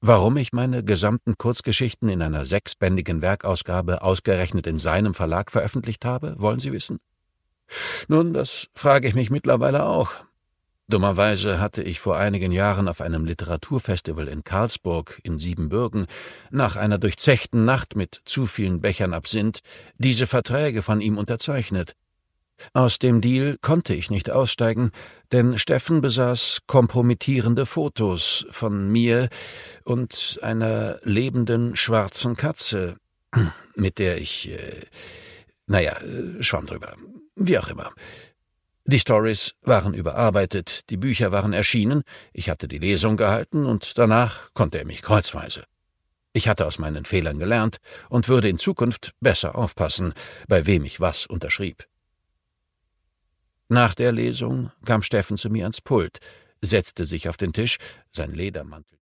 Warum ich meine gesamten Kurzgeschichten in einer 6-bändigen Werkausgabe ausgerechnet in seinem Verlag veröffentlicht habe, wollen Sie wissen? Nun, das frage ich mich mittlerweile auch. Dummerweise hatte ich vor einigen Jahren auf einem Literaturfestival in Karlsburg in Siebenbürgen nach einer durchzechten Nacht mit zu vielen Bechern Absinth diese Verträge von ihm unterzeichnet. Aus dem Deal konnte ich nicht aussteigen, denn Steffen besaß kompromittierende Fotos von mir und einer lebenden schwarzen Katze, mit der ich, schwamm drüber. Wie auch immer. Die Stories waren überarbeitet, die Bücher waren erschienen, ich hatte die Lesung gehalten und danach konnte er mich kreuzweise. Ich hatte aus meinen Fehlern gelernt und würde in Zukunft besser aufpassen, bei wem ich was unterschrieb. Nach der Lesung kam Steffen zu mir ans Pult, setzte sich auf den Tisch, sein Ledermantel